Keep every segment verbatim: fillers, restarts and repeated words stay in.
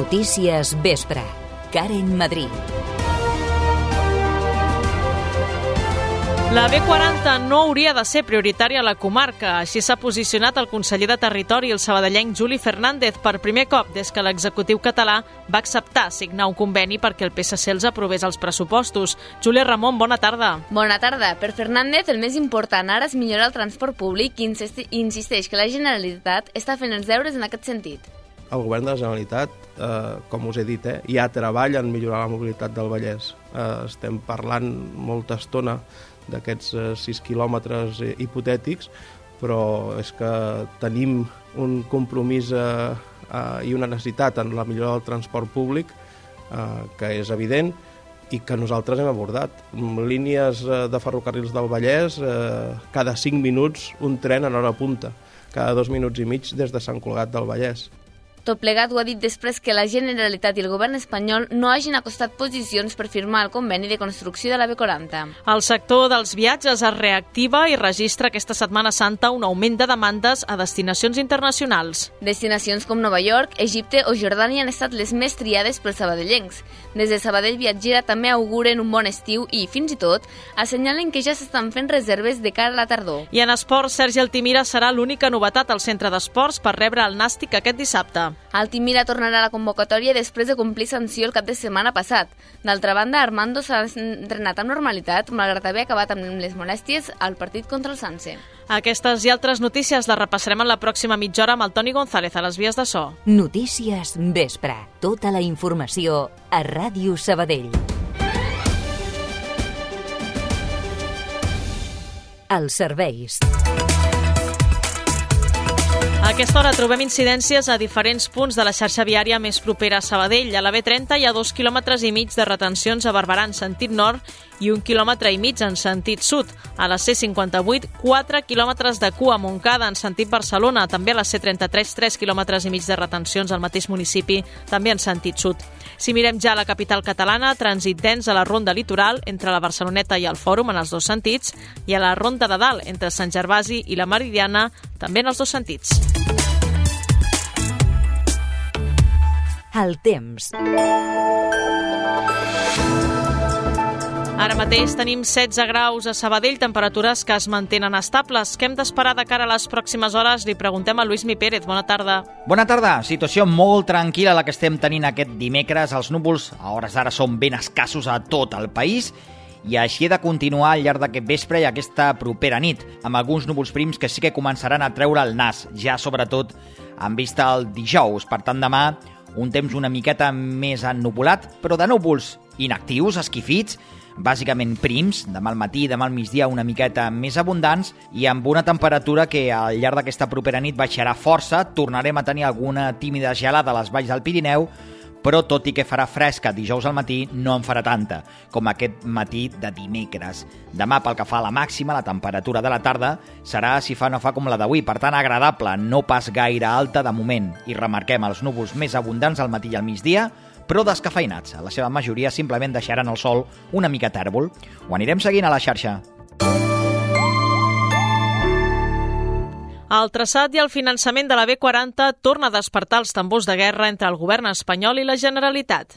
Notícies Vespre. Karen Madrid. La B quaranta no hauria de ser prioritària a la comarca. Així s'ha posicionat el conseller de Territori, el sabadellenc Juli Fernández, per primer cop des que l'executiu català va acceptar signar un conveni perquè el P S C els aprovés els pressupostos. Júlia Ramon, bona tarda. Bona tarda. Per Fernández, el més important ara és millorar el transport públic i insisteix que la Generalitat està fent els deures en aquest sentit. El govern de la Generalitat, eh, com us he dit, eh, ja treballa en millorar la mobilitat del Vallès. Eh, estem parlant molta estona d'aquests eh, sis quilòmetres eh, hipotètics, però és que tenim un compromís eh, eh, i una necessitat en la millora del transport públic eh, que és evident i que nosaltres hem abordat. Línies eh, de ferrocarrils del Vallès, eh, cada cinc minuts un tren en hora punta, cada dos minuts i mig des de Sant Cugat del Vallès. Tot plegat ho ha dit després que la Generalitat i el govern espanyol no hagin acostat posicions per firmar el conveni de construcció de la B quaranta. El sector dels viatges es reactiva i registra aquesta Setmana Santa un augment de demandes a destinacions internacionals. Destinacions com Nova York, Egipte o Jordània han estat les més triades pels sabadellencs. Des de Sabadell Viatgera també auguren un bon estiu i, fins i tot, assenyalen que ja s'estan fent reserves de cara a la tardor. I en esports, Sergi Altimira serà l'única novetat al centre d'esports per rebre el Nàstic aquest dissabte. Altimira tornarà a la convocatòria després de complir sanció el cap de setmana passat. D'altra banda, Armando s'ha entrenat amb normalitat, malgrat haver acabat amb les molèsties al partit contra el Sanse. Aquestes i altres notícies les repassarem en la pròxima mitja hora amb el Toni González a les vies de so. Notícies Vespre. Tota la informació a Ràdio Sabadell. Els serveis. A aquesta hora trobem incidències a diferents punts de la xarxa viària més propera a Sabadell. A la B trenta hi ha dos quilòmetres i mig de retencions a Barberà en sentit nord i un quilòmetre i mig en sentit sud. A la C cinquanta-vuit, quatre quilòmetres de cua a Montcada en sentit Barcelona. També a la C trenta-tres, tres quilòmetres i mig de retencions al mateix municipi, també en sentit sud. Si mirem ja la capital catalana, trànsit dens a la Ronda Litoral entre la Barceloneta i el Fòrum en els dos sentits i a la Ronda de Dalt entre Sant Gervasi i la Meridiana també en els dos sentits. El temps. Ara mateix tenim setze graus a Sabadell, temperatures que es mantenen estables. Què hem d'esperar de cara a les pròximes hores? Li preguntem a Lluís Mi Pérez. Bona tarda. Bona tarda. Situació molt tranquil·la la que estem tenint aquest dimecres. Els núvols a hores d'ara són ben escassos a tot el país i així he de continuar al llarg d'aquest vespre i aquesta propera nit, amb alguns núvols prims que sí que començaran a treure el nas, ja sobretot en vista al dijous. Per tant, demà un temps una miqueta més ennuvolat, però de núvols inactius, esquifits, bàsicament prims, demà al matí, demà al migdia una miqueta més abundants i amb una temperatura que al llarg d'aquesta propera nit baixarà força, tornarem a tenir alguna tímida gelada a les valls del Pirineu, però tot i que farà fresca dijous al matí, no en farà tanta, com aquest matí de dimecres. Demà, pel que fa a la màxima, la temperatura de la tarda serà, si fa no fa, com la d'avui, per tant agradable, no pas gaire alta de moment, i remarquem els núvols més abundants al matí i al migdia, però descafeinats. A la seva majoria simplement deixaran el sol una mica tèrbol. Ho anirem seguint a la xarxa. El traçat i el finançament de la B quaranta torna a despertar els tambors de guerra entre el govern espanyol i la Generalitat.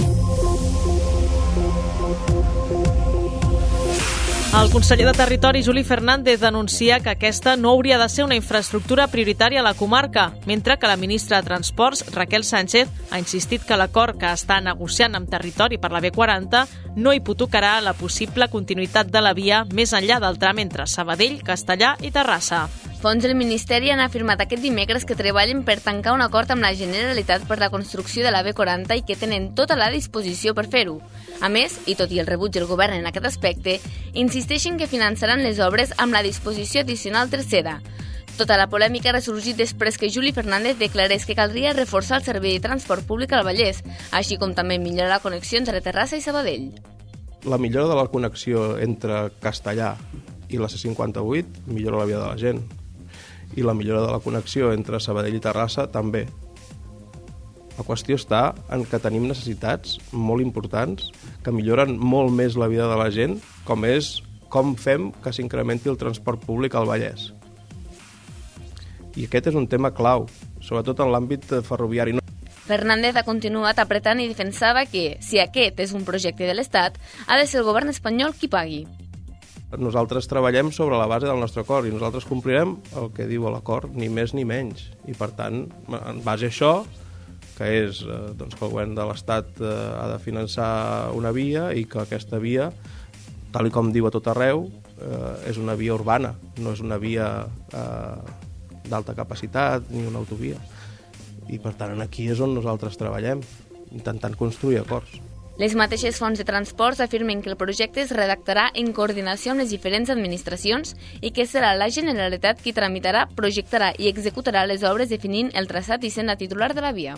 El conseller de Territori, Juli Fernández, denuncia que aquesta no hauria de ser una infraestructura prioritària a la comarca, mentre que la ministra de Transports, Raquel Sánchez, ha insistit que l'acord que està negociant amb Territori per la B quaranta no hipotecarà la possible continuïtat de la via més enllà del tram entre Sabadell, Castellar i Terrassa. Fonts del Ministeri han afirmat aquest dimecres que treballen per tancar un acord amb la Generalitat per la construcció de la B quaranta i que tenen tota la disposició per fer-ho. A més, i tot i el rebuig del govern en aquest aspecte, insisteixen que finançaran les obres amb la disposició addicional tercera. Tota la polèmica ha ressorgit després que Juli Fernández declarés que caldria reforçar el servei de transport públic al Vallès, així com també millorar connexions entre Terrassa i Sabadell. La millora de la connexió entre Castellar i la C cinquanta-vuit millora la vida de la gent. I la millora de la connexió entre Sabadell i Terrassa també. La qüestió està en que tenim necessitats molt importants que milloren molt més la vida de la gent, com és com fem que s'incrementi el transport públic al Vallès. I aquest és un tema clau, sobretot en l'àmbit ferroviari. Fernández ha continuat apretant i defensava que, si aquest és un projecte de l'Estat, ha de ser el govern espanyol qui pagui. Nosaltres treballem sobre la base del nostre acord i nosaltres complirem el que diu l'acord, ni més ni menys. I, per tant, en base a això, que és eh, doncs, que el govern de l'Estat eh, ha de finançar una via i que aquesta via, tal i com diu a tot arreu, eh, és una via urbana, no és una via eh, d'alta capacitat ni una autovia. I, per tant, aquí és on nosaltres treballem, intentant construir acords. Les mateixes fonts de transports afirmen que el projecte es redactarà en coordinació amb les diferents administracions i que serà la Generalitat qui tramitarà, projectarà i executarà les obres definint el traçat i sent la titular de la via.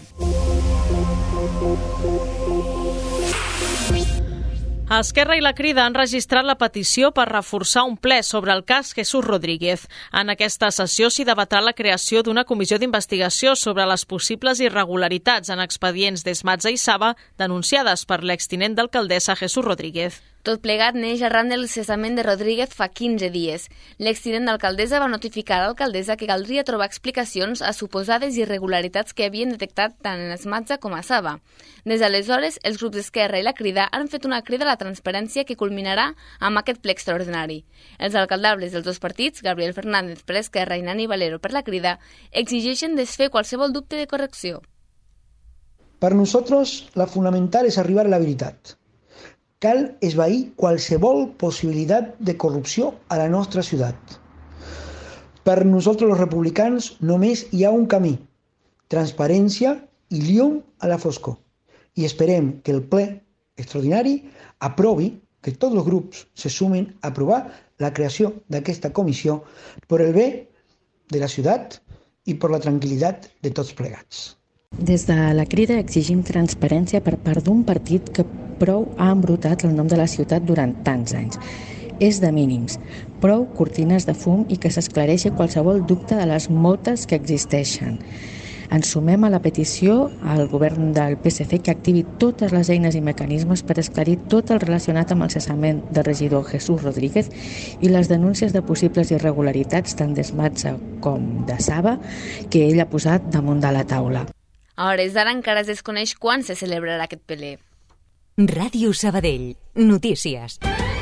Esquerra i la Crida han registrat la petició per reforçar un ple sobre el cas Jesús Rodríguez. En aquesta sessió s'hi debatrà la creació d'una comissió d'investigació sobre les possibles irregularitats en expedients d'Esmatza i Saba denunciades per l'extinent d'alcaldessa Jesús Rodríguez. Tot plegat neix arran del cessament de Rodríguez fa quinze dies. L'extinent d'alcaldessa va notificar a l'alcaldessa que caldria trobar explicacions a suposades irregularitats que havien detectat tant en Esmatza com a Saba. Des d'aleshores, els grups d'Esquerra i la Crida han fet una crida a la transparència que culminarà amb aquest ple extraordinari. Els alcaldables dels dos partits, Gabriel Fernández per Esquerra i Nani Valero per la Crida, exigeixen desfer qualsevol dubte de correcció. Per nosaltres, la fonamental és arribar a la veritat. Cal esvair qualsevol possibilitat de corrupció a la nostra ciutat. Per nosaltres, els republicans, només hi ha un camí: transparència i llum a la foscor. I esperem que el ple extraordinari aprovi, que tots els grups se sumin a aprovar la creació d'aquesta comissió per el bé de la ciutat i per la tranquil·litat de tots plegats. Des de la Crida exigim transparència per part d'un partit que prou ha embrutat el nom de la ciutat durant tants anys. És de mínims, prou cortines de fum i que s'esclareixi qualsevol dubte de les moltes que existeixen. Ens sumem a la petició al govern del P S C que activi totes les eines i mecanismes per esclarir tot el relacionat amb el cessament del regidor Jesús Rodríguez i les denúncies de possibles irregularitats tant d'Esmatza com de Saba que ell ha posat damunt de la taula. A hores d'ara encara es desconeix quan se celebrarà aquest ple. Ràdio Sabadell. Notícies.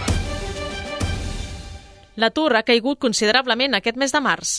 L'atur ha caigut considerablement aquest mes de març.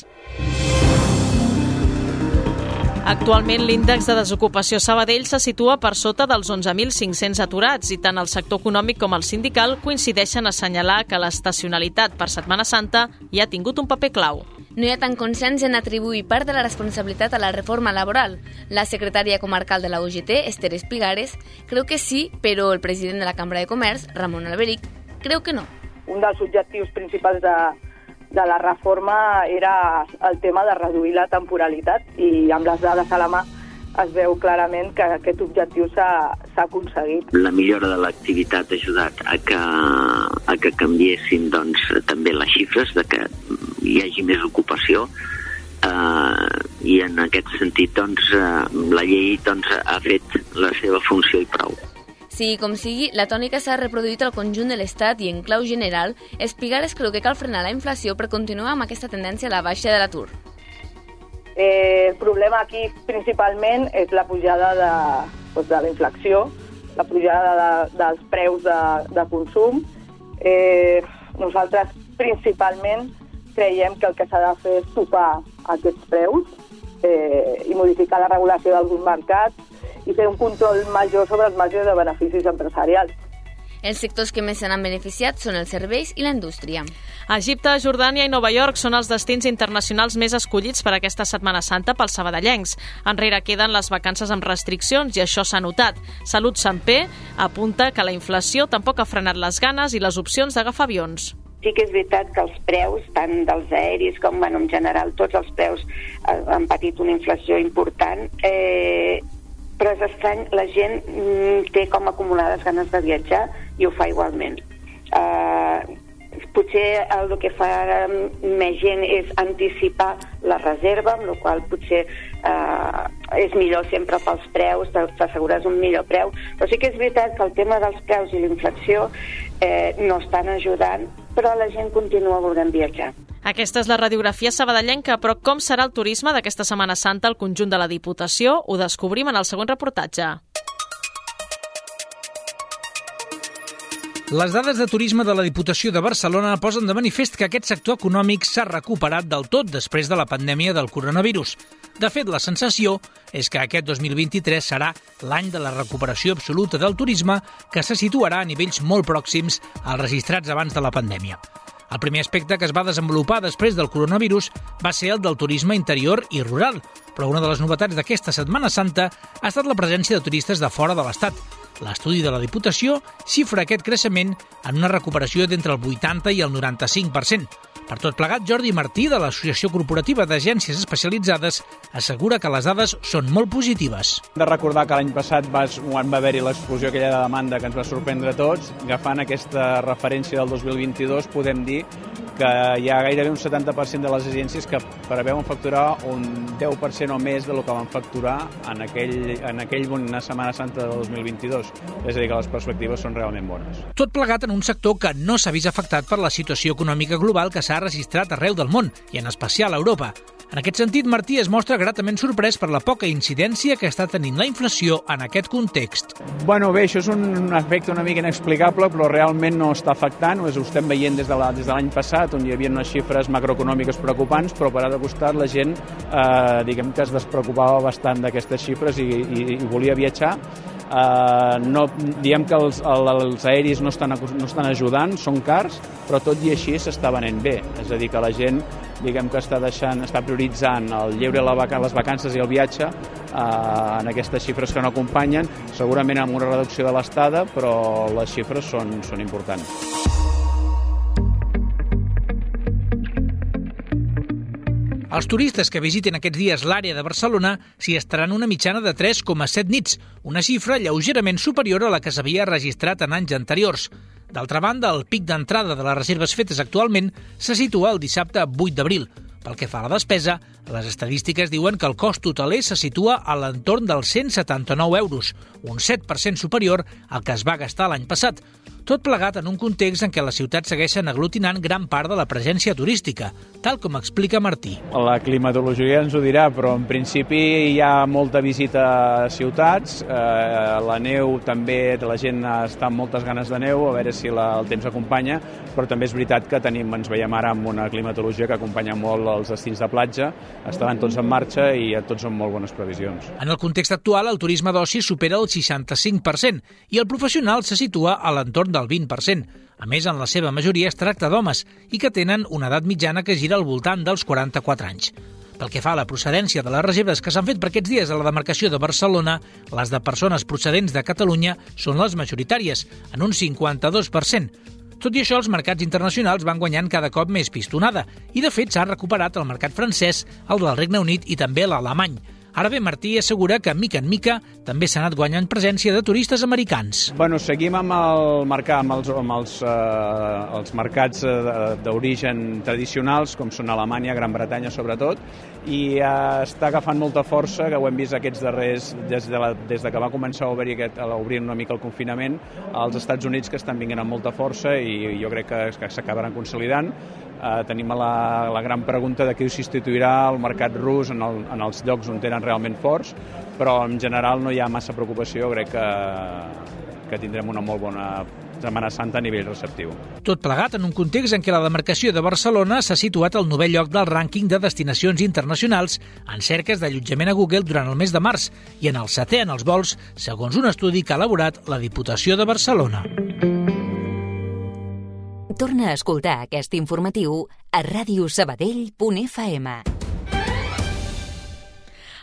Actualment, l'índex de desocupació a Sabadell se situa per sota dels onze mil cinc-cents aturats i tant el sector econòmic com el sindical coincideixen a assenyalar que l'estacionalitat per Setmana Santa hi ha tingut un paper clau. No hi ha tant consens en atribuir part de la responsabilitat a la reforma laboral. La secretària comarcal de la U G T, Esther Espigares, creu que sí, però el president de la Cambra de Comerç, Ramon Alberic, creu que no. Un dels objectius principals de, de la reforma era el tema de reduir la temporalitat i amb les dades a la mà es veu clarament que aquest objectiu s'ha aconseguit. La millora de l'activitat ha ajudat a que, a que canviessin doncs, també les xifres, de que hi hagi més ocupació eh, i en aquest sentit doncs, eh, la llei doncs, ha fet la seva funció i prou. Sigui com sigui, la tònica s'ha reproduït al conjunt de l'Estat i en clau general, Espigares creu que cal frenar la inflació per continuar amb aquesta tendència a la baixa de l'atur. Eh, el problema aquí principalment és la pujada de, doncs, de la inflació, la pujada de, dels preus de, de consum. Eh, nosaltres principalment creiem que el que s'ha de fer és topar aquests preus eh, i modificar la regulació d'alguns mercats i fer un control major sobre els marges de beneficis empresarials. Els sectors que més se n'han beneficiat són els serveis i la indústria. Egipte, Jordània i Nova York són els destins internacionals més escollits per aquesta Setmana Santa pels sabadellencs. Enrere queden les vacances amb restriccions i això s'ha notat. Salut Samper apunta que la inflació tampoc ha frenat les ganes i les opcions d'agafar avions. Sí que és veritat que els preus, tant dels aeris com bueno, en general tots els preus eh, han patit una inflació important, eh, però és estrany, la gent mm, té com acumulades ganes de viatjar i ho fa igualment. Eh, potser el que fa més gent és anticipar la reserva, amb la qual potser eh, és millor sempre pels preus, t'assegures un millor preu, però sí que és veritat que el tema dels preus i la inflació eh, no estan ajudant, però la gent continua volent viatjar. Aquesta és la radiografia sabadellenca, però com serà el turisme d'aquesta Setmana Santa al conjunt de la Diputació? Ho descobrim en el següent reportatge. Les dades de turisme de la Diputació de Barcelona posen de manifest que aquest sector econòmic s'ha recuperat del tot després de la pandèmia del coronavirus. De fet, la sensació és que aquest dos mil vint-i-tres serà l'any de la recuperació absoluta del turisme, que se situarà a nivells molt pròxims als registrats abans de la pandèmia. El primer aspecte que es va desenvolupar després del coronavirus va ser el del turisme interior i rural, però una de les novetats d'aquesta Setmana Santa ha estat la presència de turistes de fora de l'Estat. L'estudi de la Diputació xifra aquest creixement en una recuperació d'entre el vuitanta i el noranta-cinc per cent. Per tot plegat, Jordi Martí, de l'Associació Corporativa d'Agències Especialitzades, assegura que les dades són molt positives. Hem de recordar que l'any passat va, quan va haver-hi l'explosió aquella de demanda que ens va sorprendre a tots, agafant aquesta referència del dos mil vint-i-dos, podem dir que hi ha gairebé un setanta per cent de les agències que preveuen facturar un deu per cent o més del que van facturar en aquell, en aquell una Setmana Santa del dos mil vint-i-dos. És a dir, que les perspectives són realment bones. Tot plegat en un sector que no s'ha vist afectat per la situació econòmica global que s'ha registrat arreu del món, i en especial a Europa. En aquest sentit, Martí es mostra gratament sorprès per la poca incidència que està tenint la inflació en aquest context. Bueno, bé, això és un efecte una mica inexplicable, però realment no està afectant. Ho estem veient des de l'any passat, on hi havia unes xifres macroeconòmiques preocupants, però per altre costat la gent eh, diguem que es despreocupava bastant d'aquestes xifres i, i, i volia viatjar. Uh, no, diem que els, els aeris no estan, no estan ajudant, són cars, però tot i així s'està venent bé. És a dir, que la gent diguem que està, deixant, està prioritzant el lleure, la vaca, les vacances i el viatge uh, en aquestes xifres que no acompanyen, segurament amb una reducció de l'estada, però les xifres són, són importants. Els turistes que visiten aquests dies l'àrea de Barcelona s'hi estaran una mitjana de tres coma set nits, una xifra lleugerament superior a la que s'havia registrat en anys anteriors. D'altra banda, el pic d'entrada de les reserves fetes actualment se situa el dissabte vuit d'abril. Pel que fa a la despesa, les estadístiques diuen que el cost hoteler se situa a l'entorn dels cent setanta-nou euros, un set per cent superior al que es va gastar l'any passat. Tot plegat en un context en què les ciutats segueixen aglutinant gran part de la presència turística, tal com explica Martí. La climatologia ens ho dirà, però en principi hi ha molta visita a ciutats, eh, la neu també, la gent està amb moltes ganes de neu, a veure si la, el temps acompanya, però també és veritat que tenim, ens veiem ara amb una climatologia que acompanya molt els destins de platja, estaran tots en marxa i tots amb molt bones previsions. En el context actual, el turisme d'oci supera el seixanta-cinc per cent i el professional se situa a l'entorn del vint per cent. A més, en la seva majoria es tracta d'homes i que tenen una edat mitjana que gira al voltant dels quaranta-quatre anys. Pel que fa a la procedència de les reserves que s'han fet per aquests dies a la demarcació de Barcelona, les de persones procedents de Catalunya són les majoritàries, en un cinquanta-dos per cent. Tot i això, els mercats internacionals van guanyant cada cop més pistonada i, de fet, s'ha recuperat el mercat francès, el del Regne Unit i també l'alemany. Ara bé, Martí assegura que, mica en mica, també s'ha anat guanyant presència de turistes americans. Bueno, seguim amb el mercat, amb els, amb els, eh, els mercats d'origen tradicionals, com són Alemanya, Gran Bretanya, sobretot, i eh, està agafant molta força, que ho hem vist aquests darrers, des de, la, des de que va començar a obrir, aquest, a obrir una mica el confinament, als Estats Units, que estan vinguent amb molta força i jo crec que, que s'acabaran consolidant. Uh, tenim la, la gran pregunta de qui substituirà el mercat rus en, el, en els llocs on tenen realment forts, però en general no hi ha massa preocupació, crec que, que tindrem una molt bona Setmana Santa a nivell receptiu. Tot plegat en un context en què la demarcació de Barcelona s'ha situat al novè lloc del rànquing de destinacions internacionals en cerques d'allotjament a Google durant el mes de març i en el setè en els vols, segons un estudi que ha elaborat la Diputació de Barcelona. Torna a escoltar aquest informatiu a ràdio sabadell punt f m.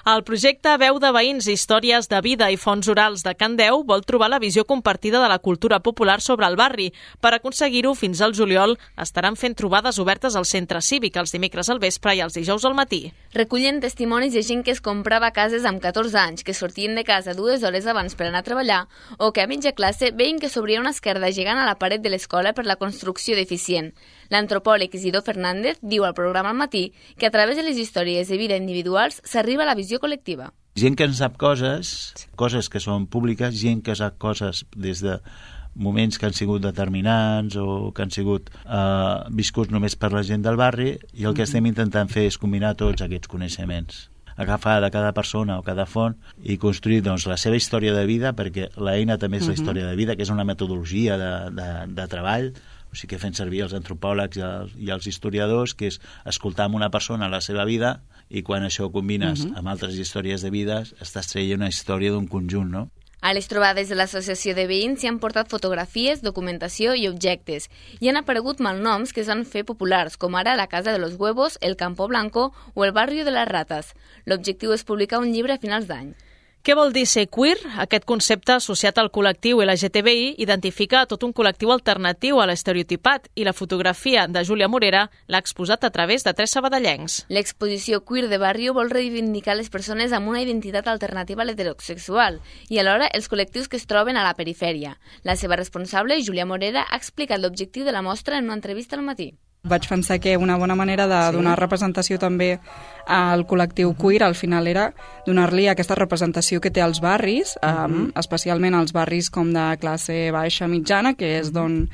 El projecte Veu de Veïns, Històries de Vida i Fonts Orals de Can Deu vol trobar la visió compartida de la cultura popular sobre el barri. Per aconseguir-ho, fins al juliol, estaran fent trobades obertes al centre cívic els dimecres al vespre i els dijous al matí. Recullen testimonis de gent que es comprava cases amb catorze anys, que sortien de casa dues hores abans per anar a treballar, o que a mitja classe veien que s'obria una esquerda gegant a la paret de l'escola per la construcció deficient. L'antropòleg Isidor Fernández diu al programa al matí que a través de les històries de vida individuals s'arriba a la visió col·lectiva. Gent que en sap coses, coses que són públiques, gent que sap coses des de moments que han sigut determinants o que han sigut eh, viscuts només per la gent del barri, i el que estem intentant fer és combinar tots aquests coneixements, agafar de cada persona o cada font i construir doncs, la seva història de vida, perquè l'eina també és la història de vida, que és una metodologia de, de, de treball, o sigui que fem servir els antropòlegs i els, i els historiadors, que és escoltar amb una persona la seva vida, i quan això ho combines uh-huh. amb altres històries de vides, estàs traient una història d'un conjunt, no? A les trobades de l'Associació de Veïns s'hi han portat fotografies, documentació i objectes. Hi han aparegut malnoms que es van fer populars, com ara la Casa de los Huevos, el Campo Blanco o el Barrio de las Ratas. L'objectiu és publicar un llibre a finals d'any. Què vol dir ser queer? Aquest concepte associat al col·lectiu L G T B I identifica tot un col·lectiu alternatiu a l'estereotipat, i la fotografia de Júlia Morera l'ha exposat a través de tres sabadellencs. L'exposició Queer de Barrio vol reivindicar les persones amb una identitat alternativa a l'heterosexual i alhora els col·lectius que es troben a la perifèria. La seva responsable, Júlia Morera, ha explicat l'objectiu de la mostra en una entrevista al matí. Vaig pensar que una bona manera de donar sí. representació també al col·lectiu queer al final era donar-li aquesta representació que té als barris, uh -huh. um, especialment als barris com de classe baixa mitjana, que és d'on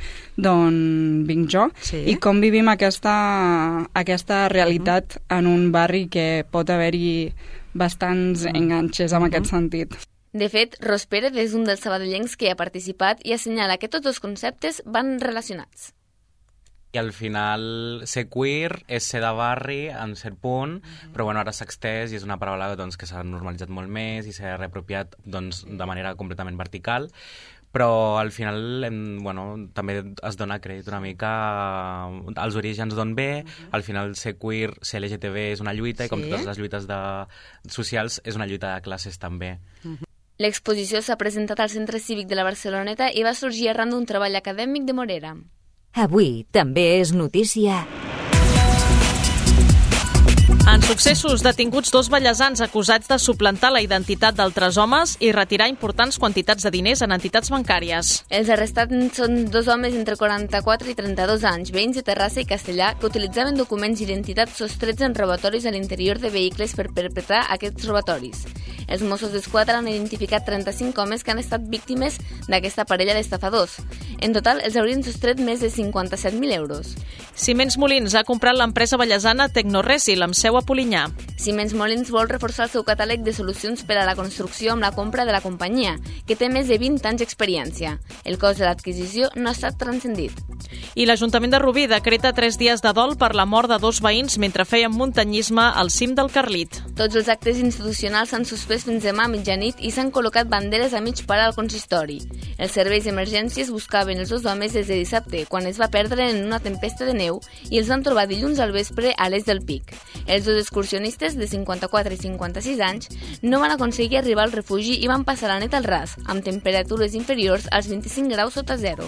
d'on vinc jo, sí. i com vivim aquesta, aquesta realitat uh -huh. en un barri que pot haver-hi bastants uh -huh. enganxes en uh -huh. aquest sentit. De fet, Ros Pérez és un dels sabadellencs que ha participat i assenyala que tots els conceptes van relacionats. I al final ser queer és ser de barri en cert punt, mm-hmm. però bueno, ara s'ha extès i és una paraula doncs, que s'ha normalitzat molt més i s'ha reapropiat doncs, de manera completament vertical, però al final hem, bueno, també es dona crèdit una mica als orígens d'on ve. Mm-hmm. Al final ser queer, ser L G T B és una lluita, sí? i com totes les lluites de, socials és una lluita de classes també. Mm-hmm. L'exposició s'ha presentat al Centre Cívic de la Barceloneta i va sorgir arran d'un treball acadèmic de Morera. Avui també és notícia. En successos, detinguts dos ballesans acusats de suplantar la identitat d'altres homes i retirar importants quantitats de diners en entitats bancàries. Els arrestats són dos homes entre quaranta-quatre i trenta-dos anys, veïns de Terrassa i Castellà, que utilitzaven documents d'identitat sostrets en robatoris a l'interior de vehicles per perpetrar aquests robatoris. Els Mossos d'Esquadra han identificat trenta-cinc homes que han estat víctimes d'aquesta parella d'estafadors. En total, els haurien sostret més de cinquanta-set mil euros. Ciments Molins ha comprat l'empresa ballesana Tecnoresil, amb seu a Polinyà. Ciments Molins vol reforçar el seu catàleg de solucions per a la construcció amb la compra de la companyia, que té més de vint anys d'experiència. El cost de l'adquisició no ha estat transcendit. I l'Ajuntament de Rubí decreta tres dies de dol per la mort de dos veïns mentre feien muntanyisme al cim del Carlit. Tots els actes institucionals s'han suspès fins demà a mitjanit i s'han col·locat banderes a mig parar al consistori. Els serveis d'emergències buscaven els dos homes des de dissabte, quan es va perdre en una tempesta de neu, i els van trobar dilluns al vespre a l'est del Pic. Els dos excursionistes, de cinquanta-quatre i cinquanta-sis anys, no van aconseguir arribar al refugi i van passar la nit al ras, amb temperatures inferiors als vint-i-cinc graus sota zero.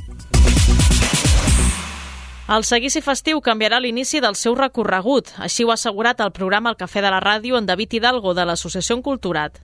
El seguici festiu canviarà l'inici del seu recorregut. Així ho ha assegurat el programa El Cafè de la Ràdio en David Hidalgo, de l'Associació Enculturat.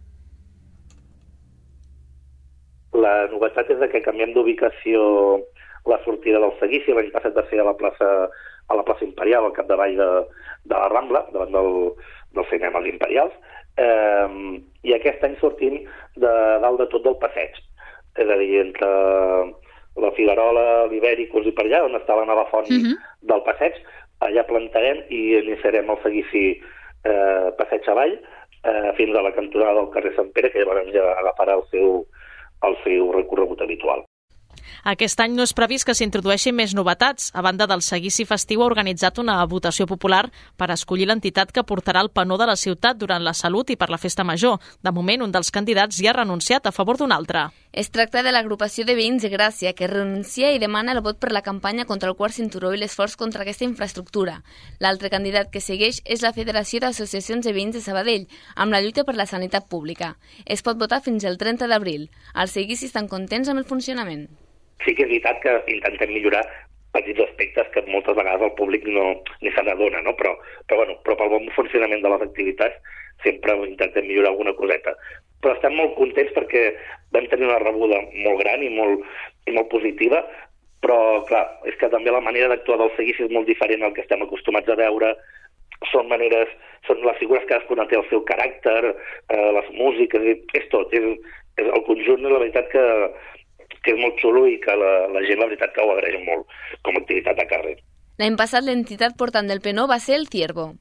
La novetat és que canviem d'ubicació la sortida del seguici. L'any passat va ser a la plaça, a la plaça Imperial, al capdavall de, de la Rambla, davant del, del cinema dels Imperials, eh, i aquest any sortim de dalt de tot del passeig. És a dir, entre la Figuerola, l'Ibèricus i per allà, on està la nova font uh-huh. del passeig, allà plantarem i iniciarem el seguici eh, passeig avall eh, fins a la cantonada del carrer Sant Pere, que llavors ja agafarà el seu, el seu recorregut habitual. Aquest any no és previst que s'introdueixin més novetats. A banda del seguici festiu, ha organitzat una votació popular per escollir l'entitat que portarà el penó de la ciutat durant la Salut i per la Festa Major. De moment, un dels candidats ja ha renunciat a favor d'un altre. Es tracta de l'agrupació de veïns de Gràcia, que renuncia i demana el vot per la campanya contra el quart cinturó i l'esforç contra aquesta infraestructura. L'altre candidat que segueix és la Federació d'Associacions de Veïns de Sabadell, amb la lluita per la sanitat pública. Es pot votar fins al trenta d'abril. Els seguicis estan contents amb el funcionament. Sí que és veritat que intentem millorar petits aspectes que moltes vegades el públic no, ni se n'adona, no? però, però, bueno, però pel bon funcionament de les activitats sempre intentem millorar alguna coseta. Però estem molt contents perquè vam tenir una rebuda molt gran i molt, i molt positiva, però, clar, és que també la manera d'actuar del seguici és molt diferent al que estem acostumats a veure. Són maneres, són les figures que cadascuna té el seu caràcter, eh, les músiques, és tot. És, és el conjunt, la veritat, que, que és molt xulo i que la, la gent, la veritat, que ho agraeix molt com a activitat de carrer. L'any passat l'entitat portant del penó va ser el Ciervo.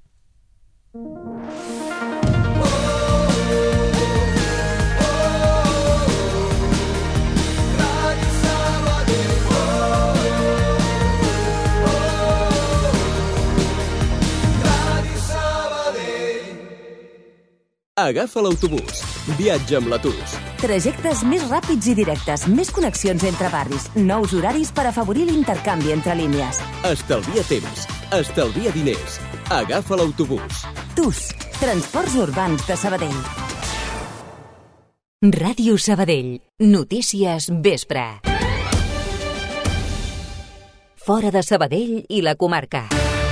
Agafa l'autobús. Viatja amb l'Atus. Trajectes més ràpids i directes, més connexions entre barris, nous horaris per afavorir l'intercanvi entre línies. Estalvia temps. Estalvia diners. Agafa l'autobús. Tus, Transports Urbans de Sabadell. Ràdio Sabadell. Notícies vespre. Fora de Sabadell i la comarca.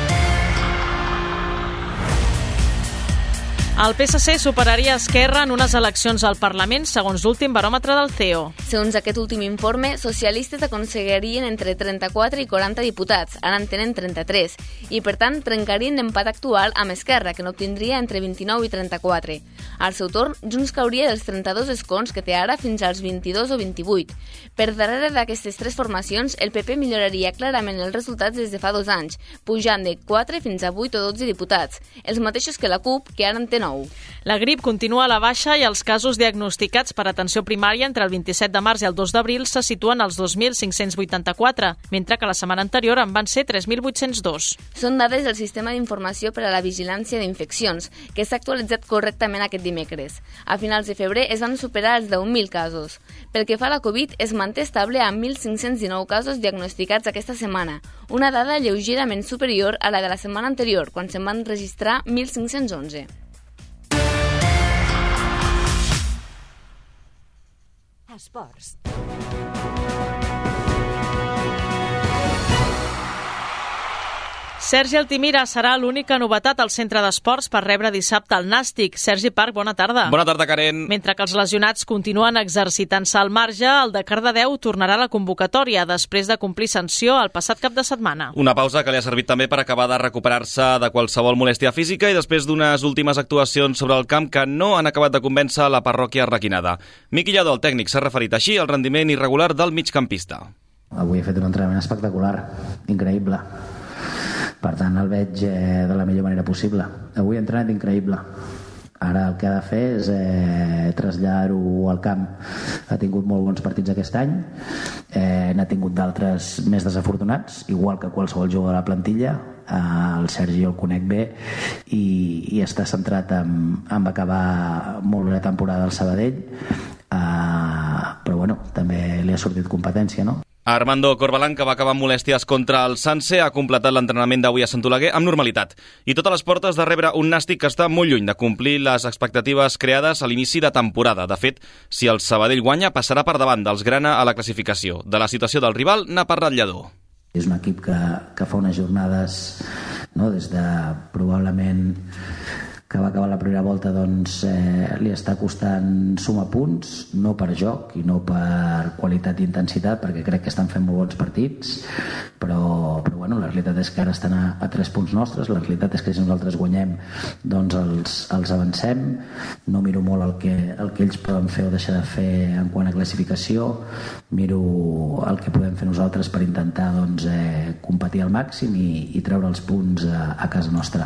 El P S C superaria Esquerra en unes eleccions al Parlament, segons l'últim baròmetre del C E O. Segons aquest últim informe, socialistes aconseguirien entre trenta-quatre i quaranta diputats, ara en tenen trenta-tres, i per tant trencarien l'empat actual amb Esquerra, que n'obtindria entre vint-i-nou i trenta-quatre. Al seu torn, Junts cauria dels trenta-dos escons que té ara fins als vint-i-dos o vint-i-vuit. Per darrere d'aquestes tres formacions, el P P milloraria clarament els resultats des de fa dos anys, pujant de quatre fins a vuit o dotze diputats, els mateixos que la CUP, que ara en té nou. La grip continua a la baixa i els casos diagnosticats per atenció primària entre el vint-i-set de març i el dos d'abril se situen als dos mil cinc-cents vuitanta-quatre, mentre que la setmana anterior en van ser tres mil vuit-cents dos. Són dades del Sistema d'Informació per a la Vigilància d'Infeccions, que s'ha actualitzat correctament aquest dimecres. A finals de febrer es van superar els deu mil casos. Pel que fa a la Covid, es manté estable amb mil cinc-cents dinou casos diagnosticats aquesta setmana, una dada lleugerament superior a la de la setmana anterior, quan se'n van registrar mil cinc-cents onze. Esports. Sergi Altimira serà l'única novetat al centre d'esports per rebre dissabte el Nàstic. Sergi Parc, bona tarda. Bona tarda, Karen. Mentre que els lesionats continuen exercitant-se al marge, el de Cardedeu tornarà a la convocatòria després de complir sanció el passat cap de setmana. Una pausa que li ha servit també per acabar de recuperar-se de qualsevol molèstia física i després d'unes últimes actuacions sobre el camp que no han acabat de convèncer la parròquia arraquinada. Miqui Lladó, el tècnic, s'ha referit així al rendiment irregular del migcampista. Avui he fet un entrenament espectacular, increïble. Per tant, el veig eh, de la millor manera possible. Avui he entrenat increïble. Ara el que ha de fer és eh, traslladar-ho al camp. Ha tingut molt bons partits aquest any, eh, n'ha tingut d'altres més desafortunats, igual que qualsevol jugador de la plantilla. Eh, el Sergi el conec bé i, i està centrat en, en acabar molt bé la temporada del Sabadell, eh, però bueno, també li ha sortit competència, no? Armando Corbalán, que va acabar amb molèsties contra el Sanse, ha completat l'entrenament d'avui a Sant Oleguer amb normalitat. I tot a les portes de rebre un Nàstic que està molt lluny de complir les expectatives creades a l'inici de temporada. De fet, si el Sabadell guanya, passarà per davant dels Grana a la classificació. De la situació del rival n'ha parlat Lladó. És un equip que, que fa unes jornades, no, des de probablement que va acabar la primera volta, doncs eh, li està costant sumar punts, no per joc i no per qualitat i intensitat, perquè crec que estan fent molt bons partits, però, però bueno, la realitat és que ara estan a, a tres punts nostres, la realitat és que si nosaltres guanyem, doncs els, els avancem, no miro molt el que, el que ells poden fer o deixar de fer en quant a classificació, miro el que podem fer nosaltres per intentar doncs, eh, competir al màxim i, i treure els punts a, a casa nostra.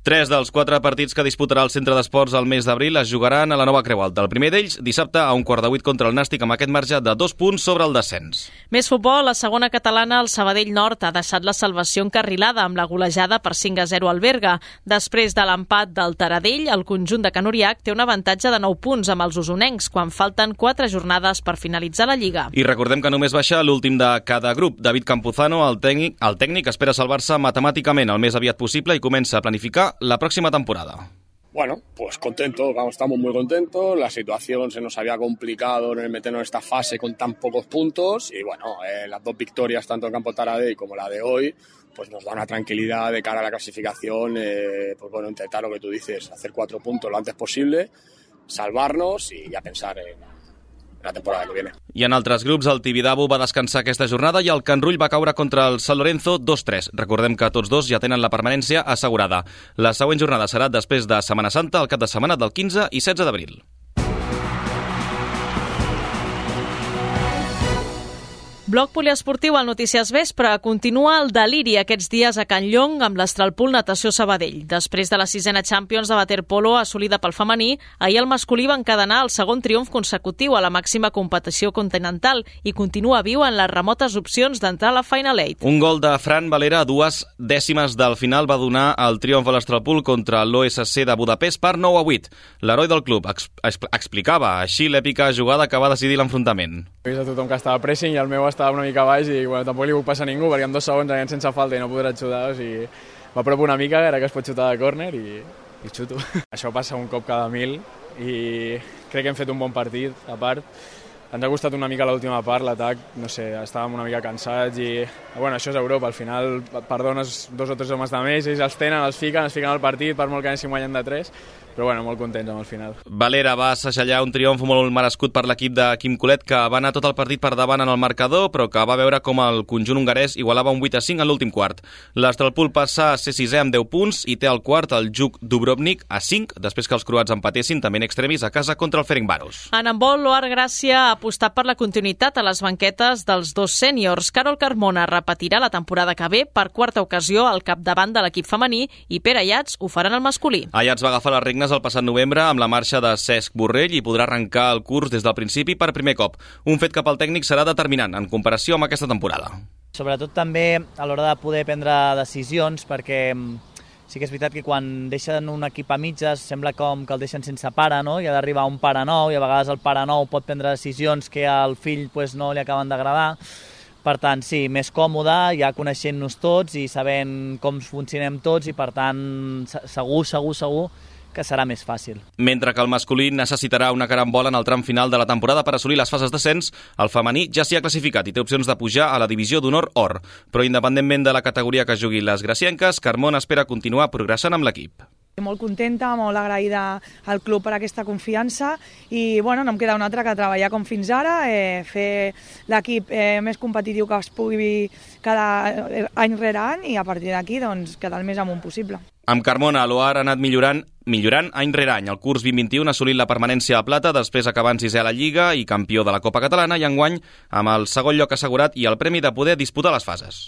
Tres dels quatre partits que disputarà el Centre d'Esports al mes d'abril es jugaran a la Nova Creu Alta. El primer d'ells, dissabte, a un quart de vuit contra el Nàstic, amb aquest marge de dos punts sobre el descens. Més futbol, la segona catalana, el Sabadell Nord, ha deixat la salvació encarrilada amb la golejada per cinc a zero al Berga. Després de l'empat del Taradell, el conjunt de Can Uriach té un avantatge de nou punts amb els usonencs, quan falten quatre jornades per finalitzar la Lliga. I recordem que només baixa l'últim de cada grup. David Campuzano, el tècnic, el tècnic espera salvar-se matemàticament el més aviat possible i comença a planificar la próxima temporada. Bueno, pues contento, vamos, estamos muy contentos, la situación se nos había complicado en el meternos en esta fase con tan pocos puntos y bueno, eh, las dos victorias, tanto en campo Taradell como la de hoy, pues nos da una tranquilidad de cara a la clasificación, eh, pues bueno, intentar lo que tú dices, hacer cuatro puntos lo antes posible, salvarnos y ya pensar en la temporada que viene. I en altres grups, el Tibidabo va descansar aquesta jornada i el Can Rull va caure contra el San Lorenzo dos tres. Recordem que tots dos ja tenen la permanència assegurada. La següent jornada serà després de Setmana Santa, el cap de setmana del quinze i setze d'abril. Bloc poliesportiu al Notícies Vespre. Continua el deliri aquests dies a Can Llong amb l'Estralpool Natació Sabadell. Després de la sisena Champions de waterpolo assolida pel femení, ahir el masculí va encadenar el segon triomf consecutiu a la màxima competició continental i continua viu en les remotes opcions d'entrar a la Final Eight. Un gol de Fran Valera a dues dècimes del final va donar el triomf a l'Estralpool contra l'O S C de Budapest per nou a vuit. L'heroi del club ex explicava així l'èpica jugada que va decidir l'enfrontament. He vist a tothom que estava pressing i el meu estava una mica baix i bueno, tampoc li puc passar a ningú perquè en dos segons aniran sense falta i no podrà xutar, o sigui, m'apropo una mica, ara que es pot xutar de córner i, i xuto. Això passa un cop cada mil i crec que hem fet un bon partit, a part. Ens ha costat una mica l'última part, l'atac, no sé, estàvem una mica cansats i... Bueno, això és Europa, al final perdones dos o tres homes de més, ells els tenen, els fiquen, els fiquen al partit, per molt que anéssim guanyant de tres, però bueno, molt contents amb el final. Valera va assajallar un triomf molt merescut per l'equip de Quim Colet, que va anar tot el partit per davant en el marcador, però que va veure com el conjunt hongarès igualava un vuit a cinc en l'últim quart. L'Estralpool passa a ser sisè amb deu punts i té al quart el Juk Dubrovnik a cinc, després que els croats empatessin també en extremis a casa contra el Ferencváros. En handbol, l'Oar Gràcia ha apostat per la continuïtat a les banquetes dels dos sèniors. Carol Carmona repetirà la temporada que ve per quarta ocasió al capdavant de l'equip femení i Pere Ayats ho faran al masculí. Ayats va agafar les regnes el passat novembre amb la marxa de Cesc Borrell i podrà arrencar el curs des del principi per primer cop. Un fet que pel tècnic serà determinant en comparació amb aquesta temporada. Sobretot també a l'hora de poder prendre decisions, perquè sí que és veritat que quan deixen un equip a mitges sembla com que el deixen sense pare, no? I ha d'arribar un pare nou i a vegades el pare nou pot prendre decisions que al fill pues, no li acaben d'agradar. Per tant, sí, més còmode, ja coneixent-nos tots i sabent com funcionem tots i per tant segur, segur, segur que serà més fàcil. Mentre que el masculí necessitarà una carambola en el tram final de la temporada per assolir les fases d'ascens, el femení ja s'hi ha classificat i té opcions de pujar a la divisió d'honor or. Però independentment de la categoria que juguin les gracienques, Carmona espera continuar progressant amb l'equip. Molt contenta, molt agraïda al club per aquesta confiança i bueno, no em queda una altra que treballar com fins ara, eh, fer l'equip eh, més competitiu que es pugui cada any rere any i a partir d'aquí doncs, quedar el més amunt possible. Amb Carmona, l'Oar ha anat millorant millorant any rere any. El curs vint vint-i-u ha assolit la permanència a plata, després acabant sisè a la Lliga i campió de la Copa Catalana i enguany amb el segon lloc assegurat i el premi de poder disputar les fases.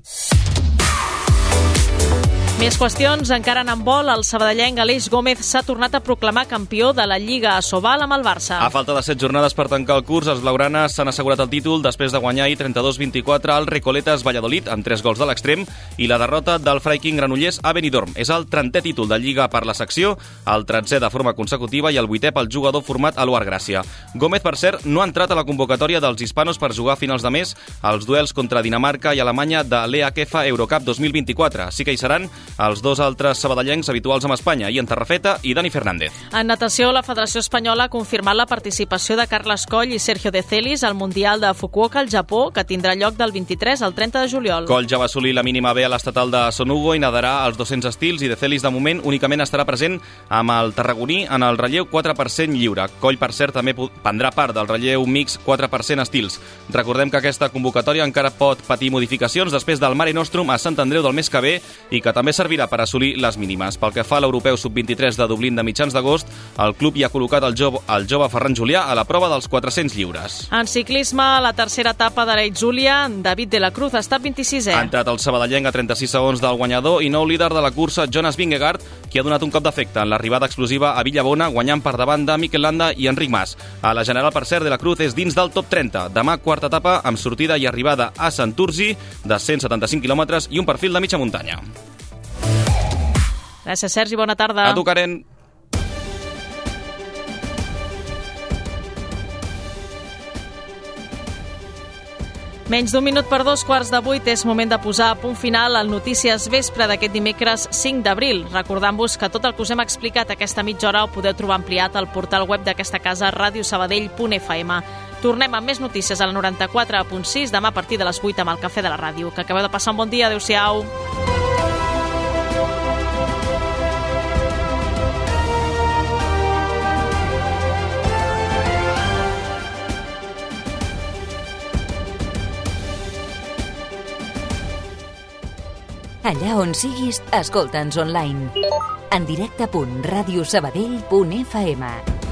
Més qüestions, encara en handbol, el sabadellenc Aleix Gómez s'ha tornat a proclamar campió de la Lliga Asobal amb el Barça. A falta de set jornades per tancar el curs, els blaugranes s'han assegurat el títol després de guanyar ahir trenta-dos vint-i-quatre al Recoletas Valladolid amb tres gols de l'extrem i la derrota del Freiking Granollers a Benidorm. És el trentè títol de Lliga per la secció, el tretzè de forma consecutiva i el vuitè pel jugador format a l'Oar Gràcia. Gómez, per cert, no ha entrat a la convocatòria dels hispanos per jugar a finals de mes als duels contra Dinamarca i Alemanya de l'E H F Eurocup dos mil vint-i-quatre. Sí que hi seran els dos altres sabadellencs habituals amb Espanya, Ian Tarrafeta i Dani Fernández. En natació, la Federació Espanyola ha confirmat la participació de Carles Coll i Sergio De Celis al Mundial de Fukuoka, al Japó, que tindrà lloc del vint-i-tres al trenta de juliol. Coll ja va assolir la mínima B a l'estatal de Sonugo i nadarà als dos-cents estils i De Celis, de moment, únicament estarà present amb el tarragoní en el relleu quatre per cent lliure. Coll, per cert, també prendrà part del relleu mix quatre per cent estils. Recordem que aquesta convocatòria encara pot patir modificacions després del Mare Nostrum a Sant Andreu del mes que ve i que també serà servirà per assolir les mínimes. Pel que fa a l'europeu sub vint-i-tres de Dublín de mitjans d'agost, el club hi ha col·locat el jove, el jove Ferran Julià a la prova dels quatre-cents lliures. En ciclisme, la tercera etapa de l'Eix Júlia, David de la Cruz ha estat vint-i-sisè. Ha entrat el sabadellenc a trenta-sis segons del guanyador i nou líder de la cursa, Jonas Vingegaard, qui ha donat un cop d'efecte en l'arribada explosiva a Villabona, guanyant per davant de Mikel Landa i Enric Mas. A la general, per cert, de la Cruz és dins del top trenta. Demà, quarta etapa, amb sortida i arribada a Santurci, de cent setanta-cinc quilòmetres i un perfil de mitja muntanya. Gràcies, Sergi. Bona tarda. A tu, Karen. Menys d'un minut per dos quarts de vuit és moment de posar a punt final al Notícies Vespre d'aquest dimecres cinc d'abril. Recordant-vos que tot el que us hem explicat aquesta mitja hora ho podeu trobar ampliat al portal web d'aquesta casa, radio sabadell punt f m. Tornem amb més notícies al noranta-quatre punt sis demà a partir de les vuit amb el Cafè de la Ràdio. Que acabeu de passar un bon dia. Adéu-siau. Allà on siguis, escolta'ns online. En directe punt radio sabadell punt f m.